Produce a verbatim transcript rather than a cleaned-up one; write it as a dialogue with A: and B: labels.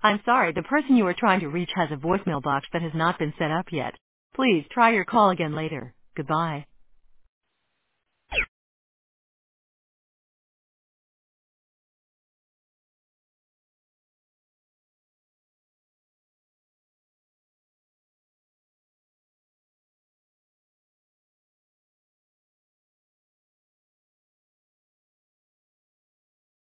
A: I'm sorry, the person you are trying to reach has a voicemail box that has not been set up yet. Please try your call again later. Goodbye.